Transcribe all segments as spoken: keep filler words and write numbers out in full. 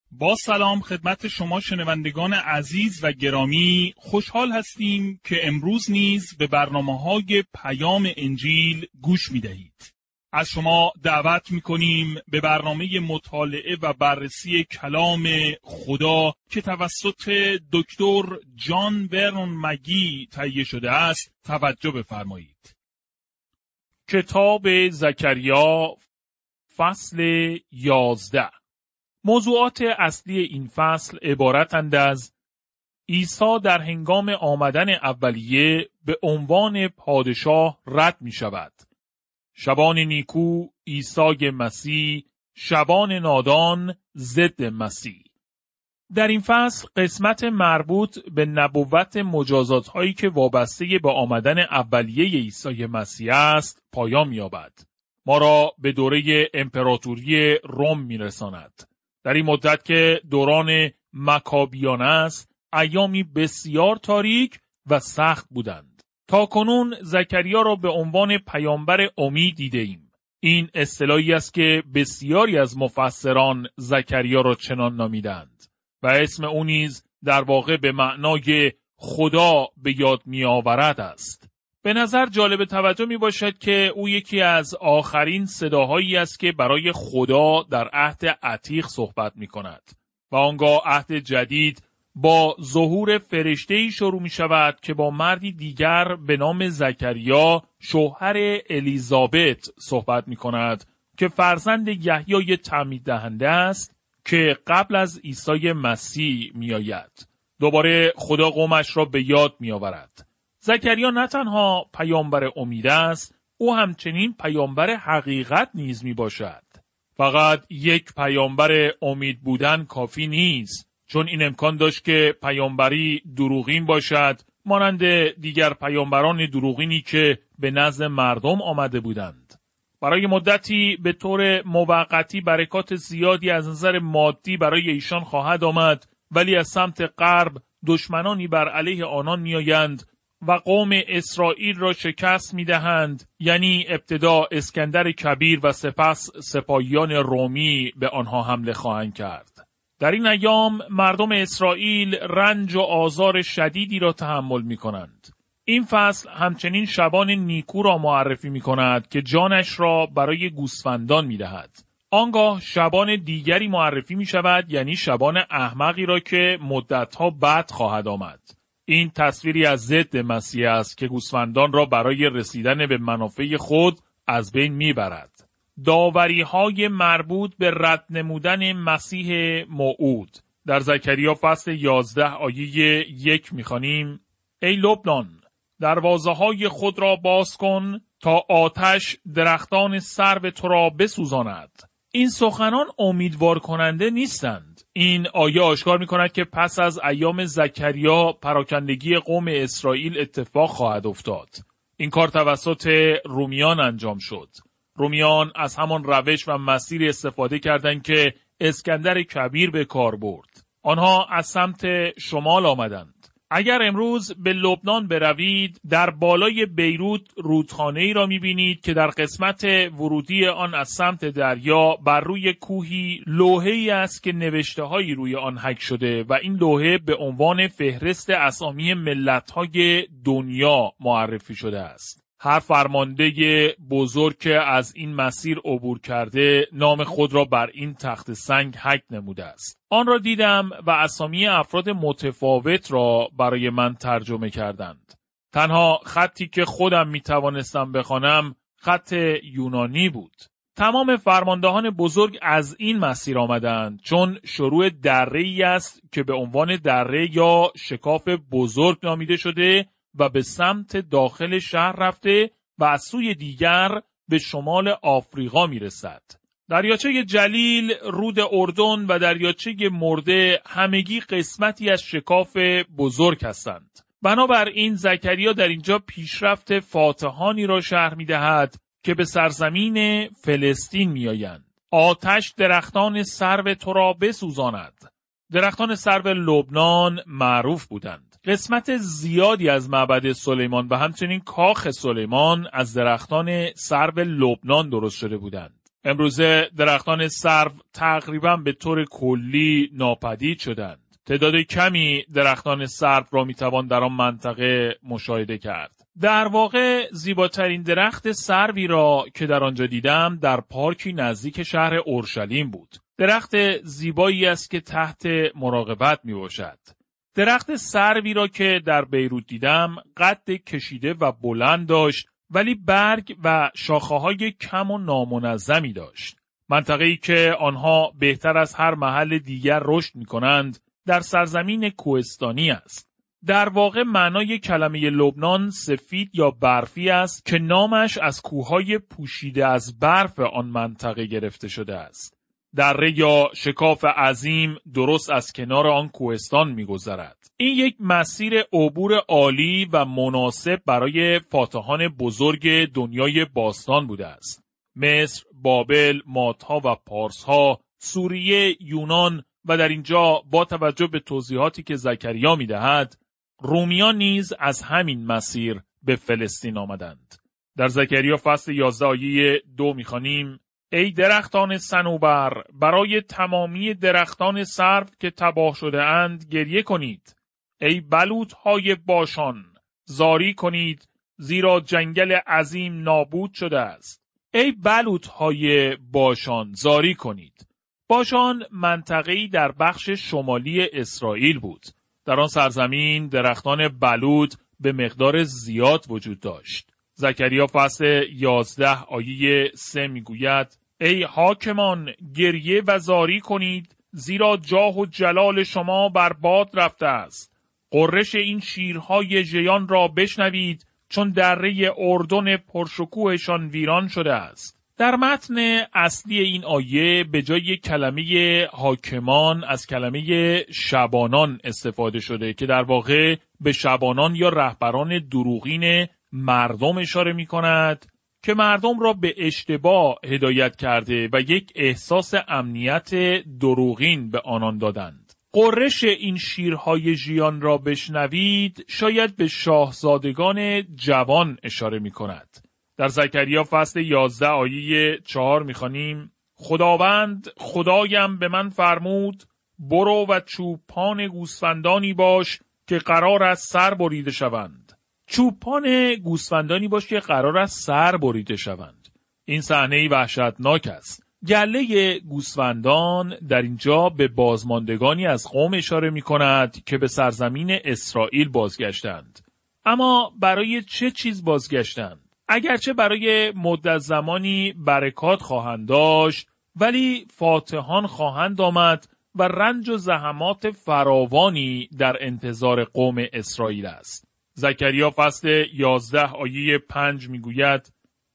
با سلام خدمت شما شنوندگان عزیز و گرامی، خوشحال هستیم که امروز نیز به برنامه‌های پیام انجیل گوش می‌دهید. از شما دعوت می‌کنیم به برنامه مطالعه و بررسی کلام خدا که توسط دکتر جان ورنون مگی تهیه شده است توجه بفرمایید. کتاب زکریا فصل یازده. موضوعات اصلی این فصل عبارتند از عیسی در هنگام آمدن اولیه به عنوان پادشاه رد می شود. شبان نیکو عیسی مسیح، شبان نادان ضد مسیح. در این فصل قسمت مربوط به نبوت مجازات هایی که وابسته به آمدن اولیه عیسی مسیح است پایان یابد. ما را به دوره امپراتوری روم می رساند. در این مدت که دوران مکابیان است، ایامی بسیار تاریک و سخت بودند. تا کنون زکریا را به عنوان پیامبر امید دیده ایم. این اصطلاحی است که بسیاری از مفسران زکریا را چنان نامیدند و اسم او نیز در واقع به معنای خدا به یاد می آورد است. به نظر جالب توجه می باشد که او یکی از آخرین صداهایی است که برای خدا در عهد عتیق صحبت می کند و آنگاه عهد جدید با ظهور فرشته‌ای شروع می شود که با مردی دیگر به نام زکریا شوهر الیزابت صحبت می کند که فرزند یحیای تعمید دهنده است که قبل از عیسی مسیح می آید. دوباره خدا قومش را به یاد می آورد. زکریا نه تنها پیامبر امید است، او همچنین پیامبر حقیقت نیز می باشد. فقط یک پیامبر امید بودن کافی نیست، چون این امکان داشت که پیامبری دروغین باشد، مانند دیگر پیامبران دروغینی که به نزد مردم آمده بودند. برای مدتی به طور موقتی برکات زیادی از نظر مادی برای ایشان خواهد آمد، ولی از سمت غرب دشمنانی بر علیه آنان می آیند و قوم اسرائیل را شکست می دهند، یعنی ابتدا اسکندر کبیر و سپس سپاهیان رومی به آنها حمله خواهند کرد. در این ایام مردم اسرائیل رنج و آزار شدیدی را تحمل می کنند. این فصل همچنین شبان نیکو را معرفی می کند که جانش را برای گوسفندان می دهد. آنگاه شبان دیگری معرفی می شود، یعنی شبان احمقی را که مدتها بعد خواهد آمد. این تصویری از ضد مسیح است که گوسفندان را برای رسیدن به منافع خود از بین میبرد. داوری‌های مربوط به رد نمودن مسیح موعود. در زکریا فصل یازده آیه یک می‌خوانیم: ای لبنان، دروازه‌های خود را باز کن تا آتش درختان سرو تو را بسوزاند. این سخنان امیدوار کننده نیستند. این آیه آشکار می‌کند که پس از ایام زکریا پراکندگی قوم اسرائیل اتفاق خواهد افتاد. این کار توسط رومیان انجام شد. رومیان از همان روش و مسیر استفاده کردند که اسکندر کبیر به کار برد. آنها از سمت شمال آمدند. اگر امروز به لبنان بروید، در بالای بیروت رودخانه‌ای را می‌بینید که در قسمت ورودی آن از سمت دریا بر روی کوهی لوحه‌ای است که نوشته‌هایی روی آن حک شده و این لوحه به عنوان فهرست اسامی ملت‌های دنیا معرفی شده است. هر فرمانده بزرگ که از این مسیر عبور کرده نام خود را بر این تخت سنگ حک نموده است. آن را دیدم و اسامی افراد متفاوت را برای من ترجمه کردند. تنها خطی که خودم می توانستم بخوانم خط یونانی بود. تمام فرماندهان بزرگ از این مسیر آمدند، چون شروع دره‌ای است که به عنوان دره یا شکاف بزرگ نامیده شده و به سمت داخل شهر رفته و از سوی دیگر به شمال آفریقا می رسد. دریاچه جلیل، رود اردن و دریاچه مرده همگی قسمتی از شکاف بزرگ هستند. بنابراین زکریا در اینجا پیشرفت فاتحانی را شرح می دهد که به سرزمین فلسطین می آیند. آتش درختان سرو تو را بسوزاند. درختان سرو لبنان معروف بودند. قسمت زیادی از معبد سلیمان و همچنین کاخ سلیمان از درختان سرو لبنان درست شده بودند. امروزه درختان سرو تقریباً به طور کلی ناپدید شدند. تعداد کمی درختان سرو را میتوان در آن منطقه مشاهده کرد. در واقع زیباترین درخت سروی را که در آنجا دیدم در پارکی نزدیک شهر اورشلیم بود. درخت زیبایی است که تحت مراقبت می باشد. درخت سروی را که در بیروت دیدم قد کشیده و بلند داشت، ولی برگ و شاخه‌های کم و نامنظمی داشت. منطقه‌ای که آنها بهتر از هر محل دیگر رشد می‌کنند در سرزمین کوهستانی است. در واقع معنای کلمه لبنان سفید یا برفی است که نامش از کوههای پوشیده از برف آن منطقه گرفته شده است. دره یا شکاف عظیم درست از کنار آن کوهستان می‌گذرد. این یک مسیر عبور عالی و مناسب برای فاتحان بزرگ دنیای باستان بوده است. مصر، بابل، مادها و پارسها، سوریه، یونان و در اینجا با توجه به توضیحاتی که زکریا می‌دهد، رومیان نیز از همین مسیر به فلسطین آمدند. در زکریا فصل یازده آیه دو می‌خوانیم: ای درختان صنوبر، برای تمامی درختان سرو که تباه شده اند گریه کنید. ای بلوط‌های باشان، زاری کنید، زیرا جنگل عظیم نابود شده است. ای بلوط‌های باشان، زاری کنید. باشان منطقه‌ای در بخش شمالی اسرائیل بود. در آن سرزمین درختان بلوط به مقدار زیاد وجود داشت. زکریا فصل یازده آیه سه میگوید: ای حاکمان، گریه و زاری کنید، زیرا جاه و جلال شما بر باد رفته است. قررش این شیرهای ژیان را بشنوید، چون دره اردن پرشکوهشان ویران شده است. در متن اصلی این آیه به جای کلمه حاکمان از کلمه شبانان استفاده شده که در واقع به شبانان یا رهبران دروغین مردم اشاره می کند که مردم را به اشتباه هدایت کرده و یک احساس امنیت دروغین به آنان دادند. قررش این شیرهای ژیان را بشنوید شاید به شاهزادگان جوان اشاره می کند. در زکریا فصل یازده آیه چهار می خوانیم: خداوند خدایم به من فرمود برو و چوپان گوسفندانی باش که قرار است سر بریده شوند. چوپان گوسفندانی باش که قرار است سر بریده شوند. این صحنه‌ای وحشتناک است. گله گوسفندان در اینجا به بازماندگانی از قوم اشاره می کند که به سرزمین اسرائیل بازگشتند. اما برای چه چیز بازگشتند؟ اگرچه برای مدت زمانی برکات خواهند داشت، ولی فاتحان خواهند آمد و رنج و زحمات فراوانی در انتظار قوم اسرائیل است. زکریا فصل یازده آیه پنج میگوید: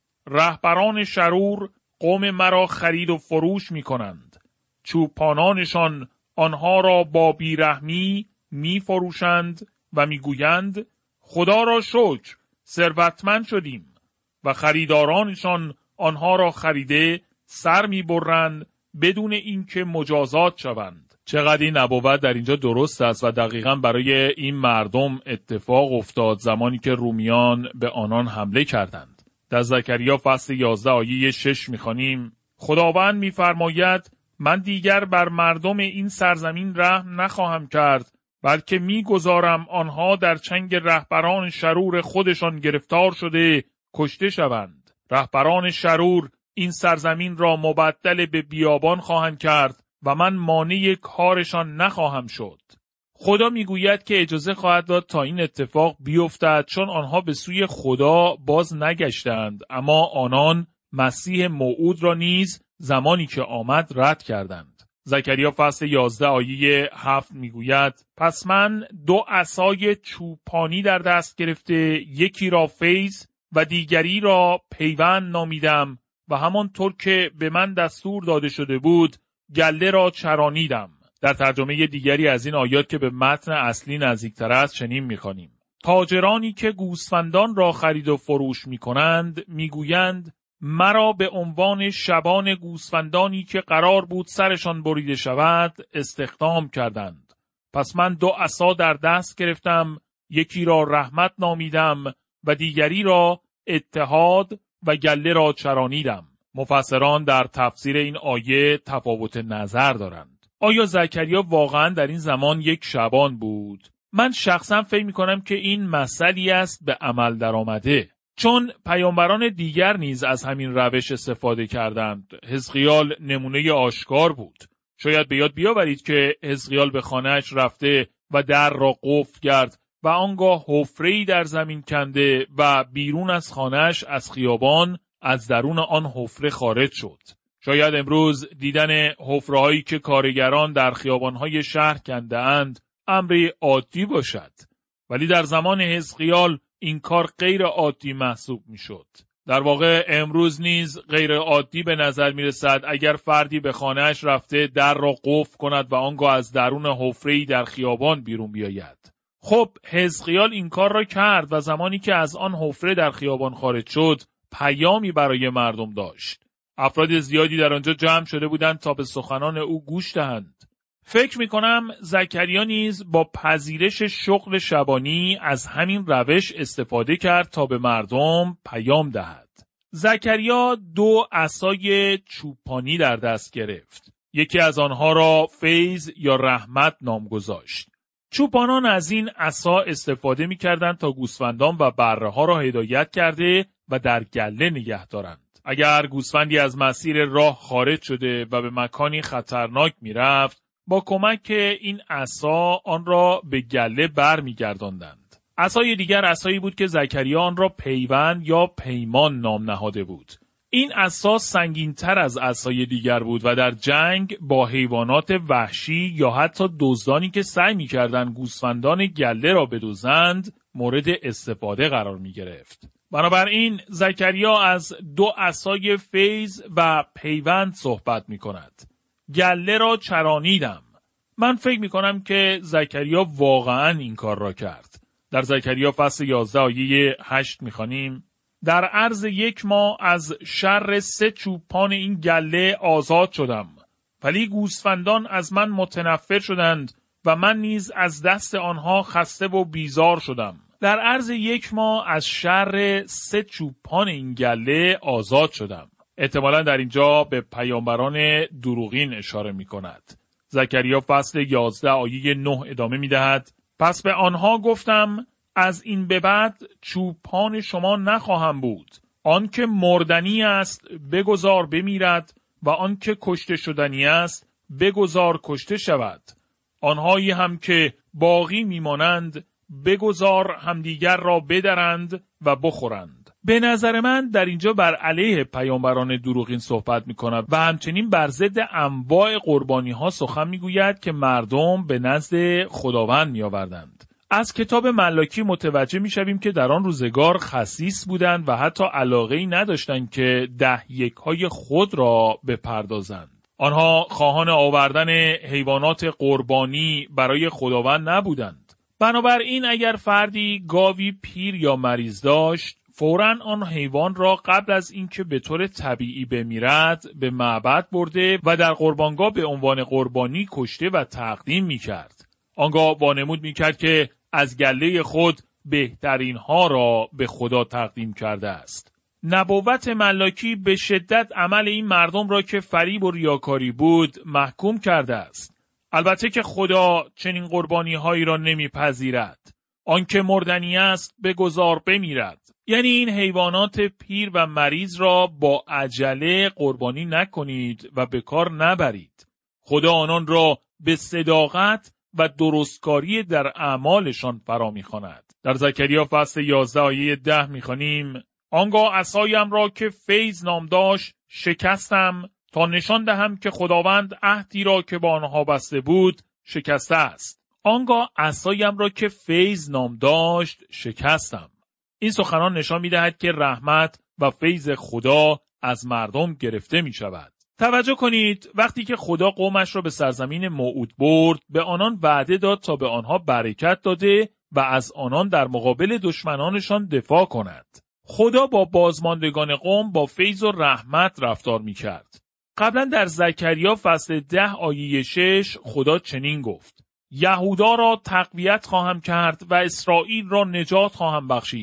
رهبران شرور قوم مرا خرید و فروش می کنند. چوپانانشان آنها را با بیرحمی می فروشند و می گویند خدا را شکر ثروتمند شدیم، و خریدارانشان آنها را خریده سر می برند بدون اینکه مجازات شوند. چقدر این نبوت در اینجا درست است و دقیقاً برای این مردم اتفاق افتاد زمانی که رومیان به آنان حمله کردند. در زکریا فصل یازده آیه شش می‌خوانیم: خداوند می‌فرماید من دیگر بر مردم این سرزمین رحم نخواهم کرد، بلکه می‌گذارم آنها در چنگ رهبران شرور خودشان گرفتار شده کشته شوند. رهبران شرور این سرزمین را مبدل به بیابان خواهند کرد و من مانع کارشان نخواهم شد. خدا میگوید که اجازه خواهد داد تا این اتفاق بیفتد، چون آنها به سوی خدا باز نگشتند، اما آنان مسیح موعود را نیز زمانی که آمد رد کردند. زکریا فصل یازده آیه هفت میگوید: پس من دو عصای چوپانی در دست گرفته یکی را فیض و دیگری را پیوند نامیدم و همانطور که به من دستور داده شده بود گله را چرانیدم. در ترجمه دیگری از این آیات که به متن اصلی نزدیکتر است چنین می‌خوانیم: تاجرانی که گوسفندان را خرید و فروش می‌کنند می‌گویند مرا به عنوان شبان گوسفندانی که قرار بود سرشان بریده شود استخدام کردند. پس من دو عصا در دست گرفتم، یکی را رحمت نامیدم و دیگری را اتحاد و گله را چرانیدم. مفسران در تفسیر این آیه تفاوت نظر دارند. آیا زکریا واقعاً در این زمان یک شبان بود؟ من شخصاً فکر می‌کنم که این مسئله است به عمل درآمده. چون پیامبران دیگر نیز از همین روش استفاده کردند. حزقیال نمونه آشکار بود. شاید به یاد بیاورید که حزقیال به خانه‌اش رفته و در را قفل کرد و آنگاه حفره‌ای در زمین کنده و بیرون از خانه‌اش از خیابان از درون آن حفره خارج شد. شاید امروز دیدن حفره‌هایی که کارگران در خیابان‌های شهر کنده‌اند امری عادی باشد، ولی در زمان حزقیال این کار غیر عادی محسوب می‌شد. در واقع امروز نیز غیر عادی به نظر می‌رسد اگر فردی به خانه‌اش رفته در را قفل کند و آنگاه از درون حفره‌ای در خیابان بیرون بیاید. خب حزقیال این کار را کرد و زمانی که از آن حفره در خیابان خارج شد پیامی برای مردم داشت. افراد زیادی در آنجا جمع شده بودند تا به سخنان او گوش دهند. فکر می کنم زکریا نیز با پذیرش شغل شبانی از همین روش استفاده کرد تا به مردم پیام دهد. زکریا دو عصای چوپانی در دست گرفت. یکی از آنها را فیض یا رحمت نام گذاشت. چوپانان از این عصا استفاده می کردند تا گوسفندان و بره ها را هدایت کرده و در گله نگه دارند. اگر گوسفندی از مسیر راه خارج شده و به مکانی خطرناک می رفت، با کمک این عصا آن را به گله بر می گرداندند. عصای دیگر عصایی بود که زکریا آن را پیوند یا پیمان نام نهاده بود. این عصا سنگین‌تر از عصای دیگر بود و در جنگ با حیوانات وحشی یا حتی دزدانی که سعی می‌کردند گوسفندان گله را بدزدند مورد استفاده قرار می‌گرفت. بنابراین زکریا از دو عصای فیض و پیوند صحبت می‌کند. گله را چرانیدم. من فکر می‌کنم که زکریا واقعاً این کار را کرد. در زکریا فصل یازده آیه هشت می‌خوانیم: در عرض یک ماه از شر سه چوپان این گله آزاد شدم، ولی گوسفندان از من متنفر شدند و من نیز از دست آنها خسته و بیزار شدم. در عرض یک ماه از شر سه چوپان این گله آزاد شدم. احتمالاً در اینجا به پیامبران دروغین اشاره می کند. زکریا فصل یازده آیه نه ادامه می دهد: پس به آنها گفتم از این به بعد چوپان شما نخواهم بود. آن که مردنی است بگذار بمیرد و آن که کشته شدنی است بگذار کشته شود. آنهایی هم که باقی میمانند بگذار همدیگر را بدرند و بخورند. به نظر من در اینجا بر علیه پیامبران دروغین صحبت می کند و همچنین بر ضد انواع قربانی ها سخن می گوید که مردم به نزد خداوند می آوردند. از کتاب ملاکی متوجه می شویم که در آن روزگار خسیس بودند و حتی علاقه‌ای نداشتند که ده یک های خود را بپردازند. آنها خواهان آوردن حیوانات قربانی برای خداوند نبودند. بنابراین اگر فردی گاوی پیر یا مریض داشت، فوراً آن حیوان را قبل از اینکه به طور طبیعی بمیرد به معبد برده و در قربانگاه به عنوان قربانی کشته و تقدیم می کرد. آنگاه وانمود می کرد که از گله خود بهترین ها را به خدا تقدیم کرده است. نبوت ملاکی به شدت عمل این مردم را که فریب و ریاکاری بود محکوم کرده است. البته که خدا چنین قربانی هایی را نمیپذیرد. آنکه مردنی است بگذار بمیرد. یعنی این حیوانات پیر و مریض را با عجله قربانی نکنید و به کار نبرید. خدا آنان را به صداقت و درستکاری در اعمالشان فرا می‌خواند. در زکریا فصل یازده آیه ده می‌خوانیم: آنگاه عصایم را که فیض نام داشت شکستم تا نشان دهم که خداوند عهدی را که با آنها بسته بود شکسته است. آنگاه عصایم را که فیض نام داشت شکستم. این سخنان نشان می‌دهد که رحمت و فیض خدا از مردم گرفته می‌شود. توجه کنید وقتی که خدا قومش را به سرزمین موعود برد به آنان وعده داد تا به آنها برکت داده و از آنان در مقابل دشمنانشان دفاع کند. خدا با بازماندگان قوم با فیض و رحمت رفتار می‌کرد. قبلا در زکریا فصل ده آیه شش خدا چنین گفت: یهودا را تقویت خواهم کرد و اسرائیل را نجات خواهم بخشید.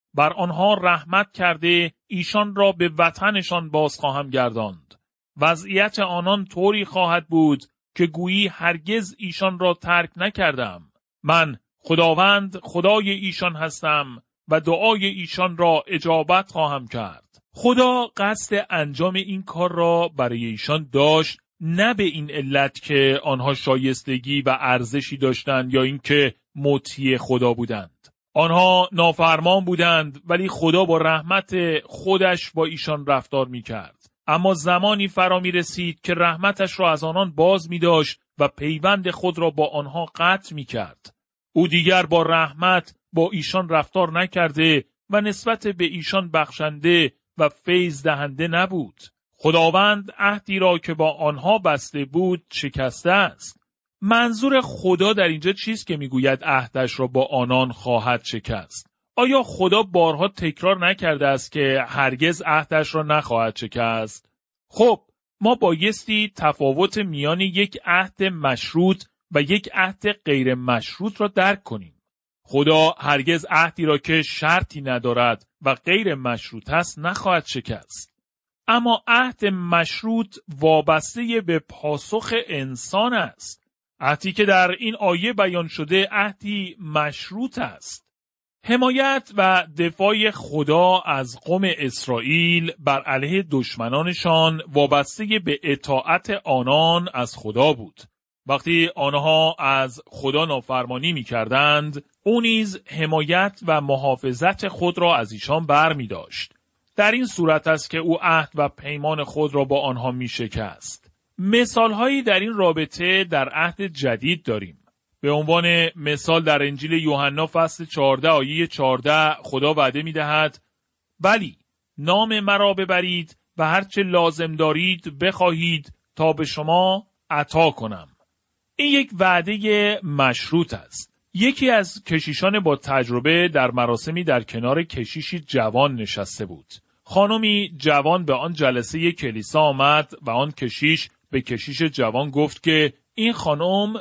بر آنها رحمت کرده ایشان را به وطنشان باز خواهم گرداند. وضعیت آنان طوری خواهد بود که گویی هرگز ایشان را ترک نکردم. من خداوند خدای ایشان هستم و دعای ایشان را اجابت خواهم کرد. خدا قصد انجام این کار را برای ایشان داشت، نه به این علت که آنها شایستگی و ارزشی داشتند یا اینکه مطیع خدا بودند. آنها نافرمان بودند ولی خدا با رحمت خودش با ایشان رفتار می‌کرد. اما زمانی فرا می‌رسید که رحمتش را از آنان باز می‌داشت و پیوند خود را با آنها قطع می‌کرد. او دیگر با رحمت با ایشان رفتار نکرده و نسبت به ایشان بخشنده و فیض دهنده نبود. خداوند عهدی را که با آنها بسته بود شکسته است. منظور خدا در اینجا چیست که میگوید عهدش را با آنان خواهد شکست؟ آیا خدا بارها تکرار نکرده است که هرگز عهدش را نخواهد شکست؟ خب، ما بایستی تفاوت میان یک عهد مشروط و یک عهد غیر مشروط را درک کنیم. خدا هرگز عهدی را که شرطی ندارد و غیر مشروط است نخواهد شکست. اما عهد مشروط وابسته به پاسخ انسان است. عهدی که در این آیه بیان شده عهدی مشروط است. حمایت و دفاع خدا از قوم اسرائیل بر علیه دشمنانشان وابسته به اطاعت آنان از خدا بود. وقتی آنها از خدا نافرمانی می کردند، او نیز حمایت و محافظت خود را از ایشان بر می داشت. در این صورت است که او عهد و پیمان خود را با آنها می شکست. مثالهایی در این رابطه در عهد جدید داریم. به عنوان مثال در انجیل یوحنا فصل چهارده آیه چهارده خدا وعده می دهد: بلی نام مرا ببرید و هرچه لازم دارید بخواهید تا به شما عطا کنم. این یک وعده مشروط است. یکی از کشیشان با تجربه در مراسمی در کنار کشیشی جوان نشسته بود. خانمی جوان به آن جلسه کلیسا آمد و آن کشیش به کشیش جوان گفت که این خانم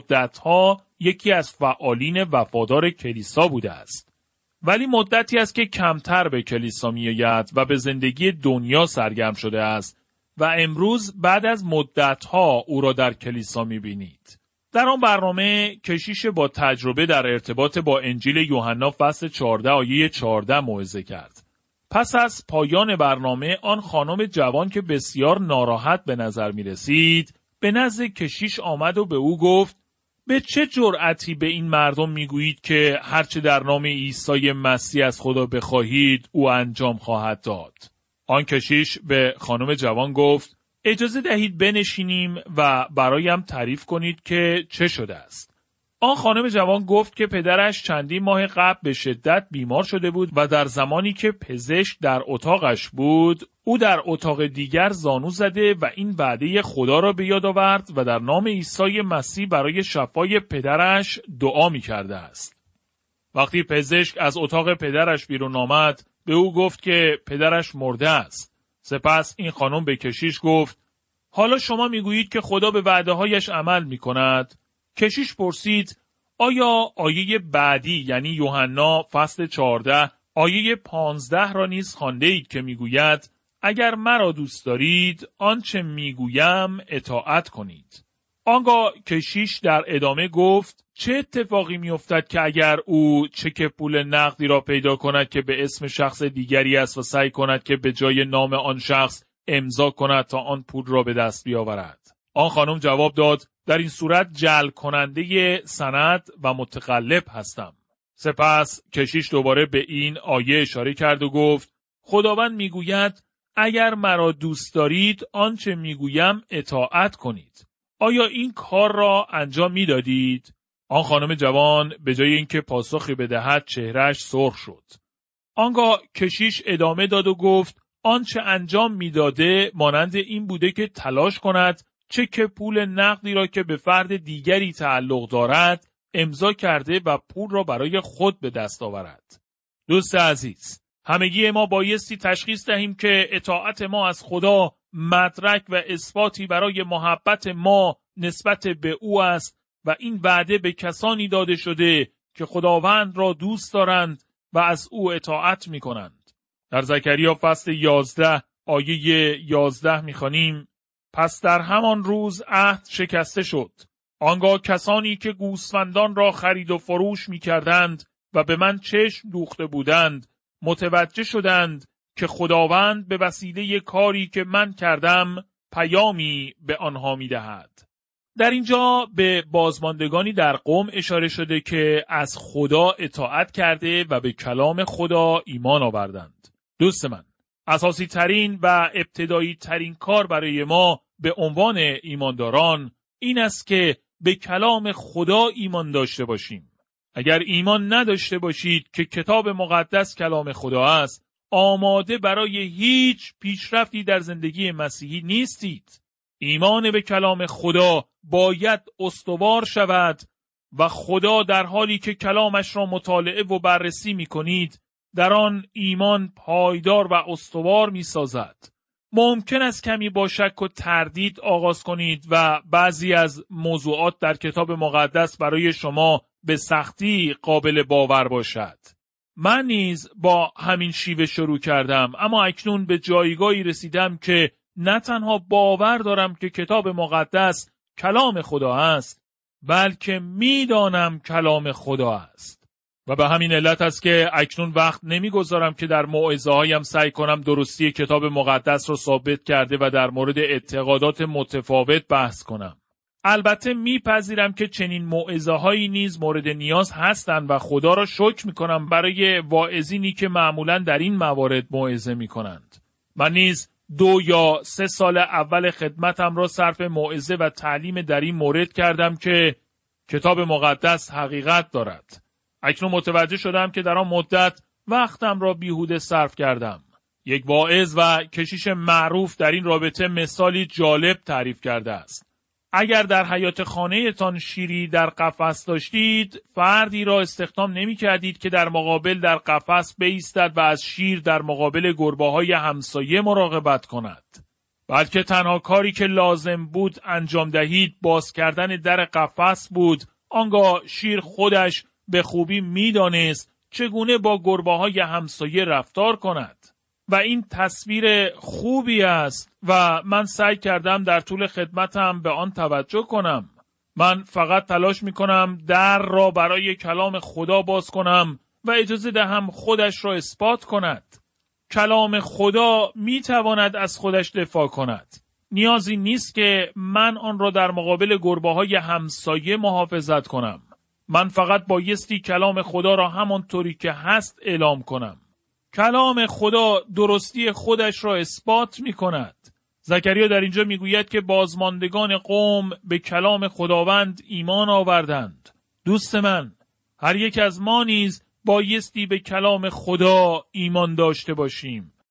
مدتها یکی از فعالین وفادار کلیسا بوده است. ولی مدتی است که کمتر به کلیسا می آید و به زندگی دنیا سرگرم شده است و امروز بعد از مدتها او را در کلیسا می بینید. در آن برنامه کشیش با تجربه در ارتباط با انجیل یوحنا فصل چهارده آیه چهارده موعظه کرد. پس از پایان برنامه آن خانم جوان که بسیار ناراحت به نظر می رسید به نزد کشیش آمد و به او گفت: به چه جرأتی به این مردم می گویید که هرچه در نام عیسی مسیح از خدا بخواهید او انجام خواهد داد؟ آن کشیش به خانم جوان گفت: اجازه دهید بنشینیم و برایم تعریف کنید که چه شده است. آن خانم جوان گفت که پدرش چندین ماه قبل به شدت بیمار شده بود و در زمانی که پزشک در اتاقش بود، او در اتاق دیگر زانو زده و این وعده خدا را به یاد آورد و در نام عیسی مسیح برای شفای پدرش دعا می کرده است. وقتی پزشک از اتاق پدرش بیرون آمد، به او گفت که پدرش مرده است. سپس این خانم به کشیش گفت: حالا شما میگویید که خدا به وعده‌هایش عمل می‌کند؟ کشیش پرسید: آیا آیه بعدی یعنی یوحنا فصل چهارده آیه پانزده را نیز خوانده اید که میگوید اگر مرا دوست دارید آنچه میگویم اطاعت کنید؟ آنگاه کشیش در ادامه گفت: چه اتفاقی میافتد که اگر او چک پول نقدی را پیدا کند که به اسم شخص دیگری است و سعی کند که به جای نام آن شخص امضا کند تا آن پول را به دست بیاورد؟ آن خانم جواب داد: در این صورت جعل کننده سند و متقلب هستم. سپس کشیش دوباره به این آیه اشاره کرد و گفت: خداوند میگوید اگر مرا دوست دارید آنچه میگویم اطاعت کنید. آیا این کار را انجام میدادید؟ آن خانم جوان به جای اینکه پاسخی بدهد چهرهش سرخ شد. آنگاه کشیش ادامه داد و گفت: آنچه انجام میداده مانند این بوده که تلاش کند چک پول نقدی را که به فرد دیگری تعلق دارد امضا کرده و پول را برای خود به دست آورد. دوست عزیز، همگی ما بایستی تشخیص دهیم که اطاعت ما از خدا مدرک و اثباتی برای محبت ما نسبت به او است و این وعده به کسانی داده شده که خداوند را دوست دارند و از او اطاعت می کنند. در زکریا فصل یازده آیه یازده می خوانیم: پس در همان روز عهد شکسته شد. آنگاه کسانی که گوسفندان را خرید و فروش می کردند و به من چشم دوخته بودند، متوجه شدند که خداوند به وسیله کاری که من کردم پیامی به آنها می دهد. در اینجا به بازماندگانی در قوم اشاره شده که از خدا اطاعت کرده و به کلام خدا ایمان آوردند. دوست من، اساسی ترین و ابتدایی ترین کار برای ما به عنوان ایمانداران این است که به کلام خدا ایمان داشته باشیم. اگر ایمان نداشته باشید که کتاب مقدس کلام خدا است، آماده برای هیچ پیشرفتی در زندگی مسیحی نیستید. ایمان به کلام خدا باید استوار شود و خدا در حالی که کلامش را مطالعه و بررسی می کنید، در آن ایمان پایدار و استوار می سازد. ممکن است کمی با شک و تردید آغاز کنید و بعضی از موضوعات در کتاب مقدس برای شما به سختی قابل باور باشد. من نیز با همین شیوه شروع کردم، اما اکنون به جایگاهی رسیدم که نه تنها باور دارم که کتاب مقدس کلام خدا است، بلکه میدانم کلام خدا است. و به همین علت است که اکنون وقت نمیگذارم که در موعظه هایم سعی کنم درستی کتاب مقدس را ثابت کرده و در مورد اعتقادات متفاوت بحث کنم. البته میپذیرم که چنین موعظه هایی نیز مورد نیاز هستند و خدا را شکر میکنم برای واعظینی که معمولا در این موارد موعظه میکنند. من نیز دو یا سه سال اول خدمتم را صرف موعظه و تعلیم در این مورد کردم که کتاب مقدس حقیقت دارد. اکنون متوجه شدم که در آن مدت وقتم را بیهوده صرف کردم. یک واعظ و کشیش معروف در این رابطه مثالی جالب تعریف کرده است. اگر در حیاط خانه تان شیری در قفس داشتید، فردی را استخدام نمی کردید که در مقابل در قفس بایستد و از شیر در مقابل گربه‌های همسایه مراقبت کند. بلکه تنها کاری که لازم بود انجام دهید باز کردن در قفس بود. آنگاه شیر خودش به خوبی می دانست چگونه با گربه‌های همسایه رفتار کند. و این تصویر خوبی است و من سعی کردم در طول خدمتم به آن توجه کنم. من فقط تلاش می کنم در را برای کلام خدا باز کنم و اجازه دهم خودش را اثبات کند. کلام خدا می تواند از خودش دفاع کند. نیازی نیست که من آن را در مقابل گربه‌های همسایه محافظت کنم. من فقط بایستی کلام خدا را همانطوری که هست اعلام کنم. کلام خدا درستی خودش را اثبات می کند. زکریا در اینجا می گوید که بازماندگان قوم به کلام خداوند ایمان آوردند. دوست من، هر یک از ما نیز بایستی به کلام خدا ایمان داشته باشیم.